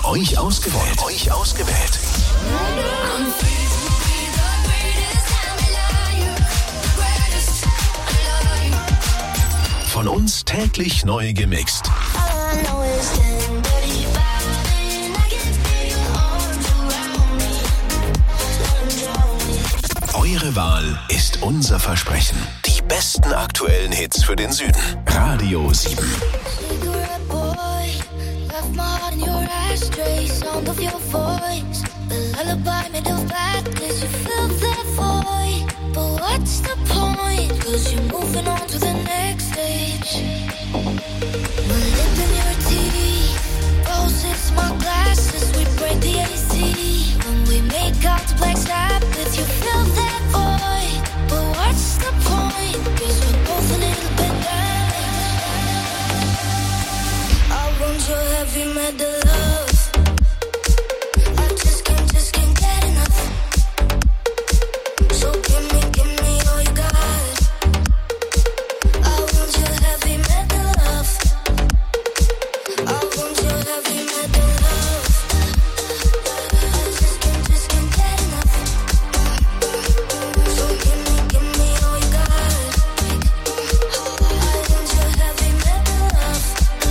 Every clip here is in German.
euch ausgewählt. Von uns täglich neu gemixt. Eure Wahl ist unser Versprechen. Die besten aktuellen Hits für den Süden. Radio 7. Heavy metal love. I just can't get enough. So give me all you got. I want your heavy metal love. I want your heavy metal love. I just can't get enough. So give me all you got. I want your heavy metal love.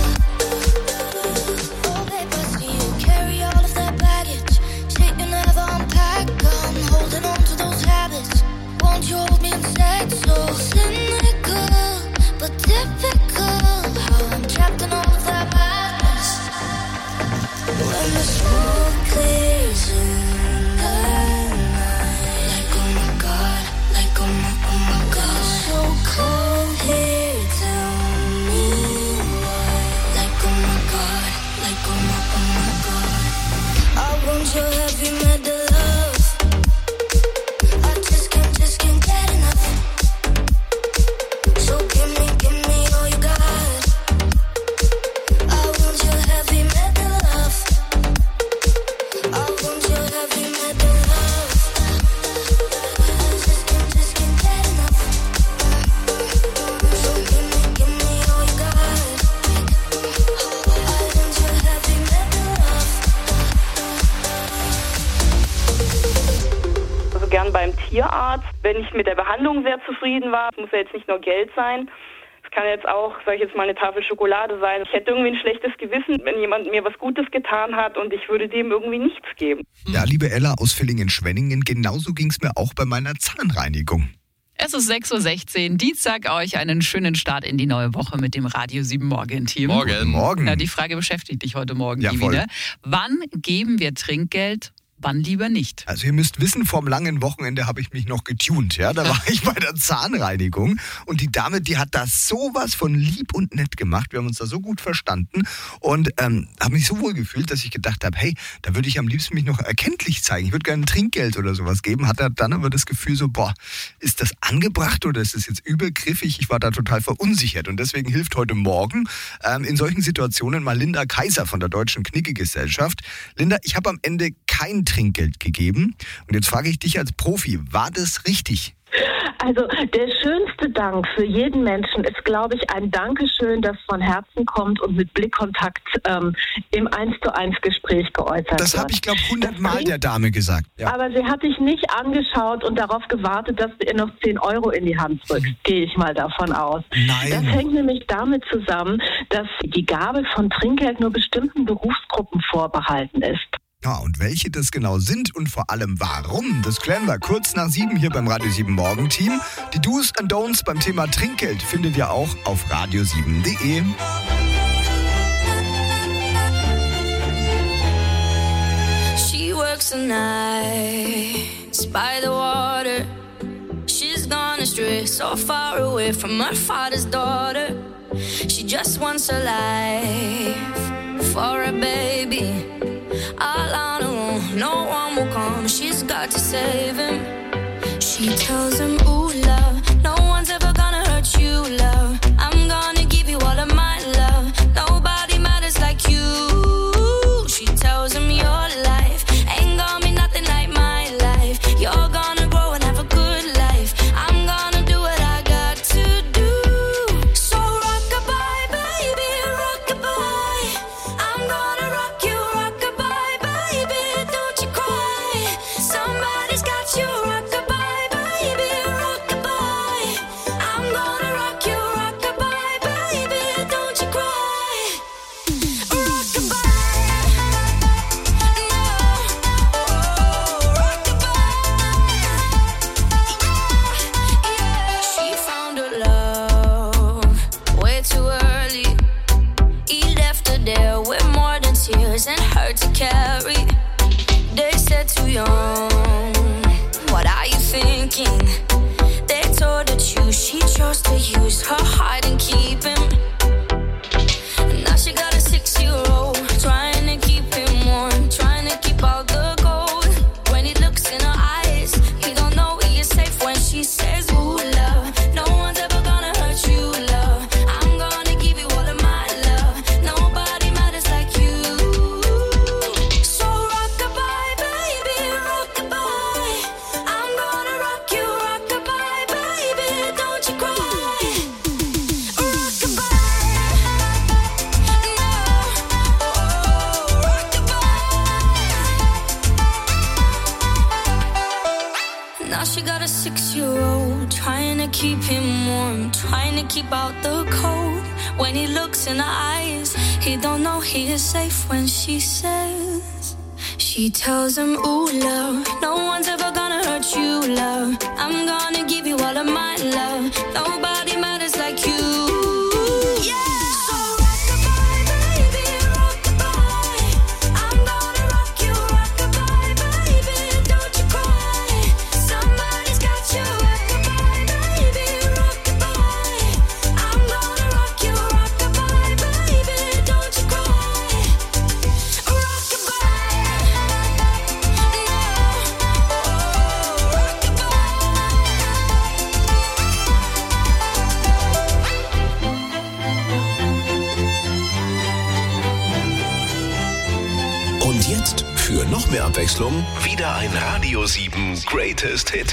You hold me instead, so cynical, but typical. How I'm trapped in all of that madness. When the smoke clears in the night, like oh my god, like oh my god. So cold here, tell me why. Like oh my god, like oh my god. I want your heavy metal love. Beim Tierarzt, wenn ich mit der Behandlung sehr zufrieden war, muss ja jetzt nicht nur Geld sein. Es kann jetzt auch, sag ich jetzt mal, eine Tafel Schokolade sein. Ich hätte irgendwie ein schlechtes Gewissen, wenn jemand mir was Gutes getan hat und ich würde dem irgendwie nichts geben. Ja, liebe Ella aus Villingen-Schwenningen, genauso ging es mir auch bei meiner Zahnreinigung. Es ist 6.16 Uhr. Dienstag euch einen schönen Start in die neue Woche mit dem Radio 7 Morgen-Team. Morgen. Ja, die Frage beschäftigt dich heute Morgen, ja, wieder. Wann geben wir Trinkgeld? Wann lieber nicht? Also ihr müsst wissen, vorm langen Wochenende habe ich mich noch getunt. Ja? Da war ich bei der Zahnreinigung und die Dame, die hat das sowas von lieb und nett gemacht. Wir haben uns da so gut verstanden und habe mich so wohl gefühlt, dass ich gedacht habe, hey, da würde ich am liebsten mich noch erkenntlich zeigen. Ich würde gerne ein Trinkgeld oder sowas geben. Hatte dann aber das Gefühl so, ist das angebracht oder ist das jetzt übergriffig? Ich war da total verunsichert und deswegen hilft heute Morgen in solchen Situationen mal Linda Kaiser von der Deutschen Knicke-Gesellschaft. Linda, ich habe am Ende kein Trinkgeld gegeben. Und jetzt frage ich dich als Profi, war das richtig? Also der schönste Dank für jeden Menschen ist, glaube ich, ein Dankeschön, das von Herzen kommt und mit Blickkontakt im 1:1 Gespräch geäußert wird. Das habe ich, glaube ich, 100-mal der Dame gesagt. Ja. Aber sie hat dich nicht angeschaut und darauf gewartet, dass du ihr noch 10 Euro in die Hand drückst, gehe ich mal davon aus. Nein. Das hängt nämlich damit zusammen, dass die Gabe von Trinkgeld nur bestimmten Berufsgruppen vorbehalten ist. Ja, und welche das genau sind und vor allem warum, das klären wir kurz nach 7 hier beim Radio 7 Morgen-Team. Die Do's and Don'ts beim Thema Trinkgeld findet ihr auch auf radio7.de. She works the nights by the water. She's gone astray, so far away from her father's daughter. She just wants a life for a baby. All on her own, no one will come. She's got to save him. She tells him, ooh, love, no one's ever gonna hurt you, love. I'm gonna give you all of my love. Nobody matters like you. She tells him your life ain't gonna be nothing like my life. You're gonna grow and have a good life. I'm gonna do what I got to do. So rock-a-bye, baby, rock-a-bye. I'm gonna rock you, rock-a-bye. king. They told her choose, she chose to use her heart and keep him. And now she got a 6-year-old, trying to keep him warm, trying to keep all the gold. When he looks in her eyes, he don't know he is safe when she says, ooh, love, no one's ever gonna hurt you, love. I'm gonna give you all of my love. Nobody matters like you. So rock-a-bye, baby, rock-a-bye. I'm gonna rock you, rock-a-bye, baby, don't you cry. Rock-a-bye, no, oh, rock-a-bye. Now she got a 6-year-old, trying to keep him warm, trying to keep out the cold. When he looks in her eyes, he don't know he is safe when she says, she tells him, ooh, love, no one's ever gonna hurt you, love. I'm gonna give you all of my love. Nobody matters like you. Yeah. So rock-a-bye, baby, rock-a-bye. I'm gonna rock you, rock-a-bye, baby, don't you cry. Somebody's got you, rock-a-bye, baby, rock-a-bye. I'm gonna rock you, rock-a-bye, baby, don't you cry. Und jetzt für noch mehr Abwechslung wieder ein Radio 7 Greatest Hit.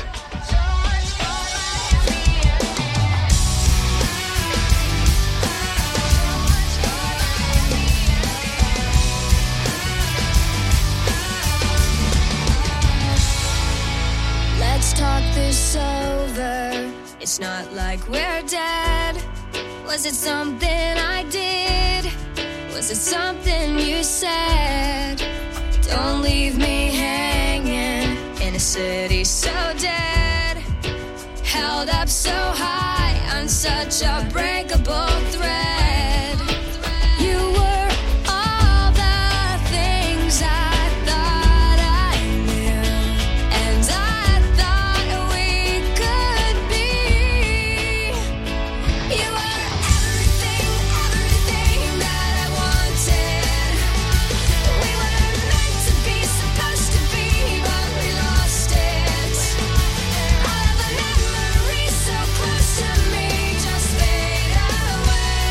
Let's talk this over. It's not like we're dead. Was it something I did? Was it something you said? Don't leave me hanging in a city so dead. Held up so high on such a breakable thread. You were all the things I thought I knew, and I thought we could be. You were everything, everything that I wanted. We were meant to be, supposed to be, but we lost it. All of the memories so close to me just fade away.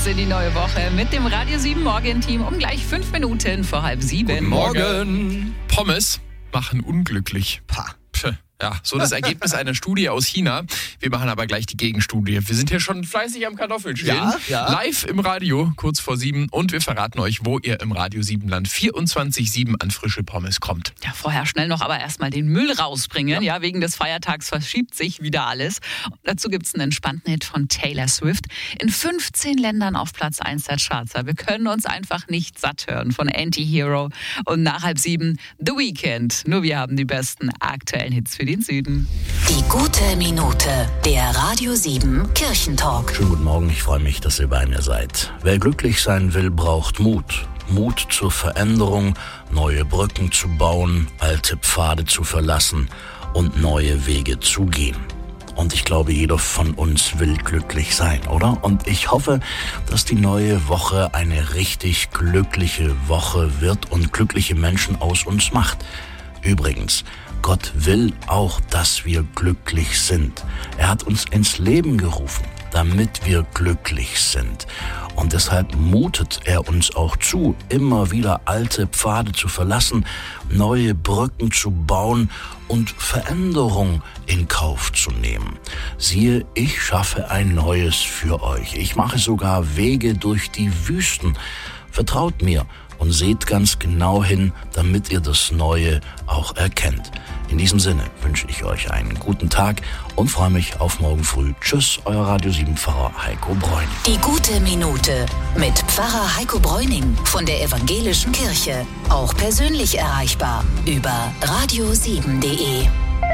Hits in die neue Woche mit dem Radio 7 Morgen-Team um gleich 5 Minuten vor 6:30. Guten Morgen. Pommes machen unglücklich. Ja, so das Ergebnis einer Studie aus China. Wir machen aber gleich die Gegenstudie. Wir sind hier schon fleißig am Kartoffelschälen. Ja. Live im Radio, kurz vor 7. Und wir verraten euch, wo ihr im Radio 7 Land 24/7 an frische Pommes kommt. Ja, vorher schnell noch aber erstmal den Müll rausbringen. Ja, wegen des Feiertags verschiebt sich wieder alles. Und dazu gibt es einen entspannten Hit von Taylor Swift. In 15 Ländern auf Platz 1 der Charts. Wir können uns einfach nicht satt hören von Anti-Hero. Und nach 6:30 The Weeknd. Nur wir haben die besten aktuellen Hits für den Süden. Die gute Minute, der Radio 7 Kirchentalk. Schönen guten Morgen, ich freue mich, dass ihr bei mir seid. Wer glücklich sein will, braucht Mut. Mut zur Veränderung, neue Brücken zu bauen, alte Pfade zu verlassen und neue Wege zu gehen. Und ich glaube, jeder von uns will glücklich sein, oder? Und ich hoffe, dass die neue Woche eine richtig glückliche Woche wird und glückliche Menschen aus uns macht. Übrigens, Gott will auch, dass wir glücklich sind. Er hat uns ins Leben gerufen, damit wir glücklich sind. Und deshalb mutet er uns auch zu, immer wieder alte Pfade zu verlassen, neue Brücken zu bauen und Veränderung in Kauf zu nehmen. Siehe, ich schaffe ein Neues für euch. Ich mache sogar Wege durch die Wüsten. Vertraut mir und seht ganz genau hin, damit ihr das Neue auch erkennt. In diesem Sinne wünsche ich euch einen guten Tag und freue mich auf morgen früh. Tschüss, euer Radio 7 Pfarrer Heiko Bräuning. Die gute Minute mit Pfarrer Heiko Bräuning von der Evangelischen Kirche. Auch persönlich erreichbar über radio7.de.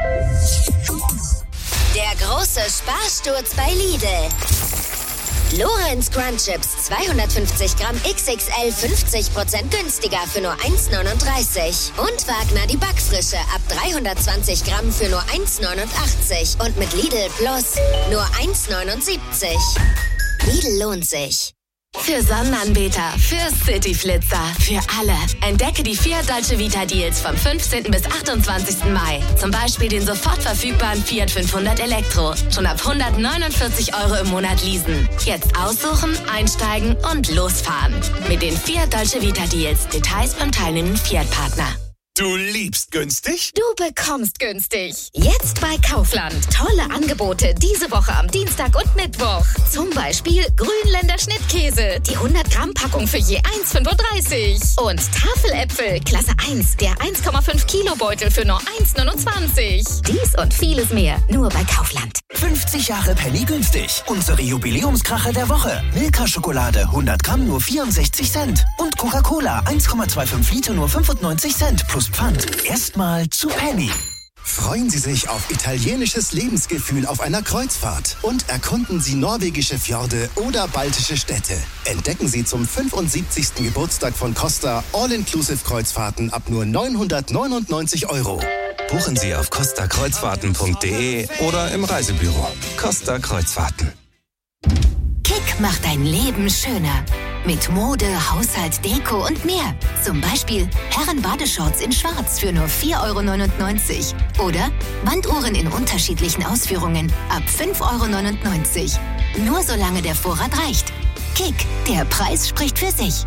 Der große Sparsturz bei Lidl. Lorenz Crunchips 250 Gramm XXL 50% günstiger für nur 1,39. Und Wagner die Backfrische ab 320 Gramm für nur 1,89. Und mit Lidl Plus nur 1,79. Lidl lohnt sich. Für Sonnenanbeter, für Cityflitzer, für alle. Entdecke die Fiat Dolce Vita Deals vom 15. bis 28. Mai. Zum Beispiel den sofort verfügbaren Fiat 500 Elektro. Schon ab 149 € im Monat leasen. Jetzt aussuchen, einsteigen und losfahren. Mit den Fiat Dolce Vita Deals. Details beim teilnehmenden Fiat-Partner. Du liebst günstig? Du bekommst günstig. Jetzt bei Kaufland. Tolle Angebote diese Woche am Dienstag und Mittwoch. Zum Beispiel Grünländer Schnittkäse. Die 100 Gramm Packung für je 1,35. Und Tafeläpfel, Klasse 1. Der 1,5 Kilo Beutel für nur 1,29. Dies und vieles mehr. Nur bei Kaufland. 50 Jahre Penny günstig. Unsere Jubiläumskracher der Woche. Milka-Schokolade 100 Gramm nur 64 Cent. Und Coca-Cola 1,25 Liter nur 95 Cent. Plus Pfand. Erstmal zu Penny. Freuen Sie sich auf italienisches Lebensgefühl auf einer Kreuzfahrt und erkunden Sie norwegische Fjorde oder baltische Städte. Entdecken Sie zum 75. Geburtstag von Costa All-Inclusive-Kreuzfahrten ab nur 999 €. Buchen Sie auf costakreuzfahrten.de oder im Reisebüro. Costa Kreuzfahrten. Kick macht dein Leben schöner. Mit Mode, Haushalt, Deko und mehr. Zum Beispiel Herren-Badeshorts in Schwarz für nur 4,99 € oder Wanduhren in unterschiedlichen Ausführungen ab 5,99 €. Nur solange der Vorrat reicht. Kick, der Preis spricht für sich.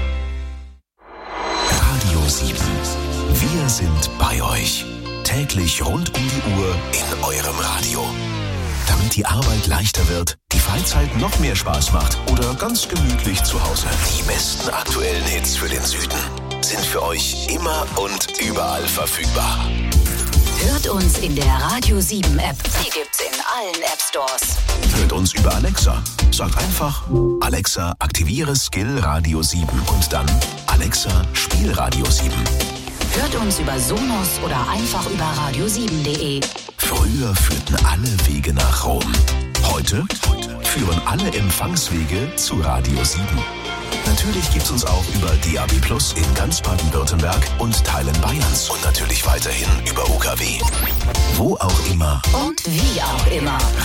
Radio 7. Wir sind bei euch. Täglich rund um die Uhr in eurem Radio. Damit die Arbeit leichter wird, die Freizeit noch mehr Spaß macht oder ganz gemütlich zu Hause. Die besten aktuellen Hits für den Süden sind für euch immer und überall verfügbar. Hört uns in der Radio 7 App. Die gibt's in allen App Stores. Hört uns über Alexa. Sagt einfach, Alexa, aktiviere Skill Radio 7 und dann Alexa, spiel Radio 7. Hört uns über Sonos oder einfach über radio7.de. Früher führten alle Wege nach Rom. Heute führen alle Empfangswege zu Radio 7. Natürlich gibt's uns auch über DAB+ in ganz Baden-Württemberg und Teilen Bayerns. Und natürlich weiterhin über UKW. Wo auch immer. Und wie auch immer.